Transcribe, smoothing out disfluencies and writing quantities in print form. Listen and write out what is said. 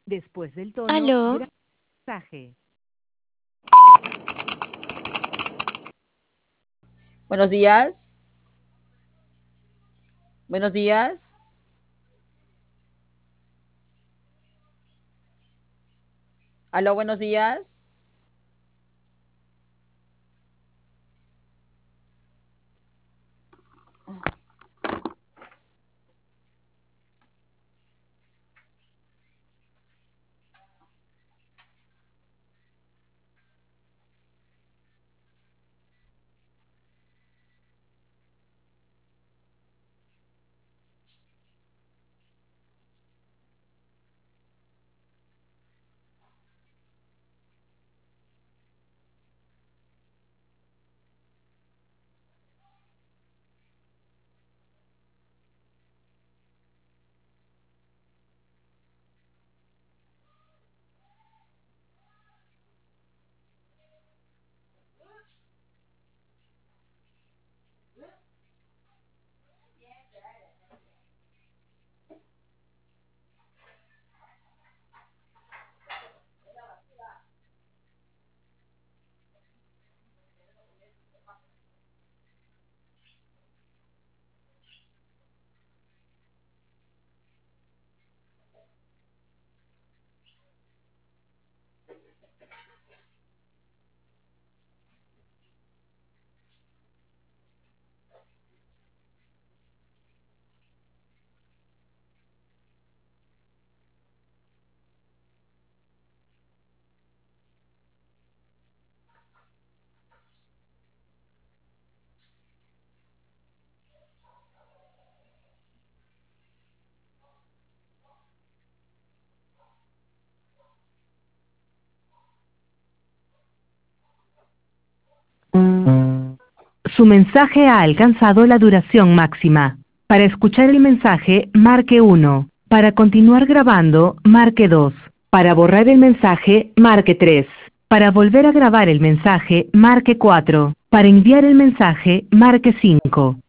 Después del tono, Aló, graba el mensaje. Buenos días. Buenos días. Aló, buenos días. Su mensaje ha alcanzado la duración máxima. Para escuchar el mensaje, marque 1. Para continuar grabando, marque 2. Para borrar el mensaje, marque 3. Para volver a grabar el mensaje, marque 4. Para enviar el mensaje, marque 5.